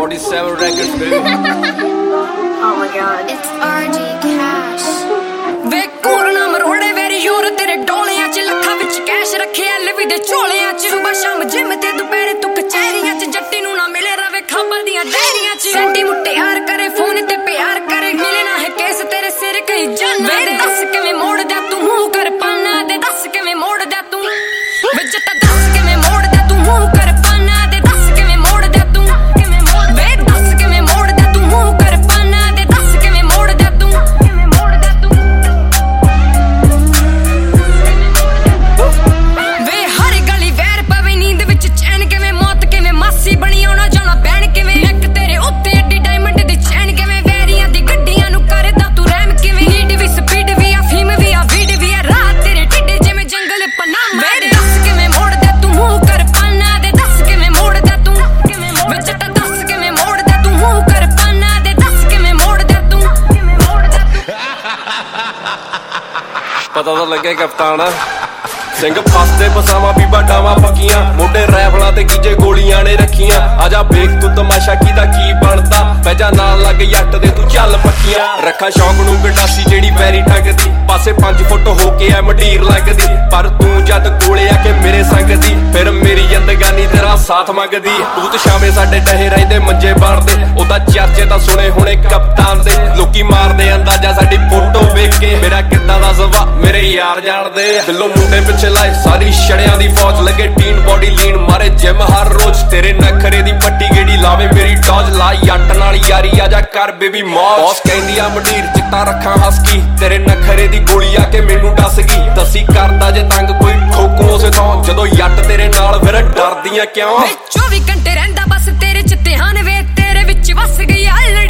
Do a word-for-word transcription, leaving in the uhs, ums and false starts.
forty-seven records, baby. Oh my god. It's R G Cash. ਵੇ ਕੋਰਨਾ ਮਰੋੜੇ ਵੈਰੀ ਯੂਰ ਤੇਰੇ ਡੋਲਿਆਂ ਚ ਲੱਖਾਂ ਵਿੱਚ ਕੈਸ਼ ਰੱਖੇ ਐਲਵੀ ਦੇ ਝੋਲਿਆਂ ਚ ਸੁਬਾ ਸ਼ਾਮ ਜਿਮ ਤੇ ਦੁਪਹਿਰੇ ਤੂੰ ਕਚਹਿਰੀਆਂ ਚ ਜੱਟੀ ਨੂੰ ਨਾ ਮਿਲੇ ਰਵੇ ਖਾਬਾਂ ਦੀਆਂ ਡੈਰੀਆਂ ਚ ਸੈਂਟੀ ਮੁੱਟਿਆਰ ਕਰੇ ਫੋਨ ਤੇ ਪਿਆਰ ਕਰੇ ਮਿਲੇ ਨਾ ਹੈ ਕੇਸ ਤੇਰੇ ਸਿਰ ਕਈ ਜਾਨਾ ਵੇ ਦੱਸ ਕਿਵੇਂ ਮੋੜਦਾ ਤੂੰ ਮੂੰਹ ਕਰ ਪਾਨਾ ਦੇ ਦੱਸ ਕਿਵੇਂ ਮੋੜਦਾ ਤੂੰ ਵੇ ਜੱਟਾ ਦੱਸ ਕਿਵੇਂ ਮੋੜਦਾ ਤੂੰ ਮੂੰਹ ਕਰ ਪਾਨਾ ਦੇ ਦੱਸ ਕਿਵੇਂ ਮੋੜਦਾ ਤੂੰ ਕਿਵੇਂ ਮੋੜ ਵੇ ਦੱਸ ਕਿਵੇਂ ਮੋੜਦਾ ਤੂੰ ਮੂੰਹ ਕਰ ਪਾਨਾ ਦੇ ਦੱਸ ਕਿਵੇਂ ਮੋੜਦਾ ਤੂੰ ਕਿਵੇਂ ਮੋੜਦਾ ਤੂੰ ਵੇ ਹਰ ਗਲੀ ਵੈਰ ਪਵੇ ਨੀਂਦ ਵਿੱਚ ਚੈਨ ਕਿਵੇਂ ਮੌਤ ਕਿਵੇਂ ਮਾਸੀ ਬਣੀ ਆਉਣਾ ਜਾਣਾ ਬਹਿਣ ਕਿਵੇਂ ਨੱਕ ਤੇਰੇ ਉੱਤੇ ਐਡੀ ਡਾਇਮੰਡ ਦੀ ਚੈਨ ਕਿਵੇਂ ਵੈਰੀਆਂ ਦੀ ਗੱਡੀਆਂ ਨੂੰ ਕਰਦਾ ਤੂੰ ਰਹਿਮ ਕਿਵੇਂ ਨੀਡ ਵੀ ਸਪੀਡ ਵੀ ਆ ਫੀਮ ਵੀ ਆ ਵੀਡ ਵੀ ਆ ਰਾਤ ਤੇਰੇ ਢਿੱਡੇ ਜਿਵੇਂ ਜੰਗਲ ਪਨਾਮਾ ਵੇ ਦੱਸ ਕਿਵੇਂ ਮੋੜਦਾ ਤੂੰ ਮੂੰਹ ਕਰ ਪਾਨਾ ਦੇ ਦੱਸ ਕਿਵੇਂ ਮੋੜਦਾ ਤੂੰ ਕਿਵੇਂ ਮੋੜ ਜੱਟਾ ਦੱਸ ਕਿਵੇਂ ਮੋੜਦਾ ਤੂੰ ਮੂੰਹ ਕਰ ਪਾਨਾ ਦੇ ਦੱਸ ਕਿਵੇਂ ਮੋੜਦਾ ਤੂੰ ਕਿਵੇਂ ਮੋੜਦਾ ਤੂੰ ਪਤਾ ਤਾਂ ਲੱਗੇ ਕਪਤਾਨ ਸਿੰਘ ਫਸਦੇ ਪਸਾਵਾਂ ਵੀ ਬਾਡਾਵਾਂ ਪੱਕੀਆਂ ਮੋਢੇ ਰੈਫਲਾਂ ਤੇ ਗੀਜੇ ਗੋਲੀਆਂ ਨੇ ਰੱਖੀਆਂ ਆਜਾ ਵੇਖ ਤੂੰ ਤਮਾਸ਼ਾ ਕੀਦਾ ਕੀ ਬਣਦਾ ਪੈਜਾ ਨਾਲ ਲੱਗ ਜੱਟ ਦੇ ਤੂੰ ਚੱਲ ਪੱਕੀਆਂ ਰੱਖਾ ਸ਼ੌਕ ਨੂੰ ਗੰਡਾਸੀ ਜਿਹੜੀ ਵੈਰੀ ਠੱਗਦੀ ਪਾਸੇ ਪੰਜ ਫੁੱਟ ਹੋ ਕੇ ਐ ਮੰਡੀਰ ਲੱਗਦੀ ਪਰ ਤੂੰ ਜਦ ਕੋਲੇ ਆ ਕੇ ਮੇਰੇ ਸੰਗ ਦੀ ਫਿਰ ਮੇਰੀ ਜ਼ਿੰਦਗਾਨੀ ਤੇਰਾ ਸਾਥ ਮੰਗਦੀ ਤੂੰ ਤੇ ਸ਼ਾਮੇ ਸਾਡੇ ਟਹੇ ਰਹਿੰਦੇ ਮੰਜੇ ਬਣਦੇ ਉਹਦਾ ਚਰਚੇ ਤਾਂ ਸੁਣੇ ਹੁਣੇ ਕਪਤਾਨ ਦੇ ਲੋਕੀ ਮਾਰਦੇ ਅੰਦਾਜ਼ਾ ਸਾਡੀ ਫੋਟੋ ਵੇਖ ਕੇ ਮੇਰਾ ਕਿੱਦਾਂ ਦਾ ਸੁਭਾਅ ਮੇਰੇ ਯਾਰ ਜਾਣਦੇ ਦਿਲੋਂ ਮੁੰਡੇ ਪਿੱਛੇ ਲਾਈ ਸਾਰੀ ਛੜਿਆਂ ਦੀ ਫੌਜ ਲੱਗੇ ਟੀਨ ਬੋਡੀ ਲੀਨ ਮਾਰੇ ਜਿਮ ਹਰ ਰੋਜ਼ ਤੇਰੇ ਨਖਰੇ ਦੀ ਪੱਟੀ ਗੇੜੀ ਲਾਵੇ ਮੇਰੀ ਟੌਜ ਲਾ ਜੱਟ ਨਾਲ ਯਾਰੀ ਆ ਜਾ ਕਰ ਬੇਬੀ ਮੌਜ ਬੌਸ ਕਹਿੰਦੀ ਆ ਮੰਡੀਰ ਚਿੱਟਾ ਰੱਖਾਂ ਹਸਕੀ ਤੇਰੇ ਨਖਰੇ ਦੀ ਗੋਲੀ ਆ ਕੇ ਮੈਨੂੰ ਡਸ ਗਈ ਦੱਸੀ ਕਰਦਾ ਜੇ ਤੰਗ ਕੋਈ ਠੋਕੂ ਉਸੇ ਤੋਂ ਜਦੋਂ ਜੱਟ ਤੇਰੇ ਨਾਲ ਫਿਰ ਡਰਦੀਆਂ ਕਿਉਂ ਵੇ ਚੌਵੀ ਘੰਟੇ ਰਹਿੰਦਾ ਬਸ ਤੇਰੇ ਚ ਧਿਆਨ ਵੇ ਤੇਰੇ ਵਿੱਚ ਵਸ ਗਈ ਆ